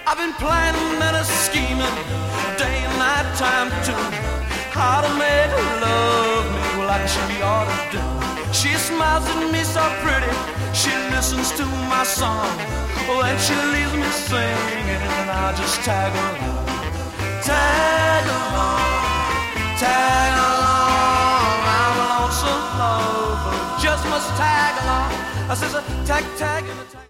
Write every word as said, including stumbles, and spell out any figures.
I've been planning and a scheming, day and night time too, how to make her love me like she ought to do. She smiles at me so pretty, she listens to my song, then she leaves me singing and I just tag along. Tag along, tag along, I'm a lonesome lover, just must tag along. I says, tag, tag, and a tag.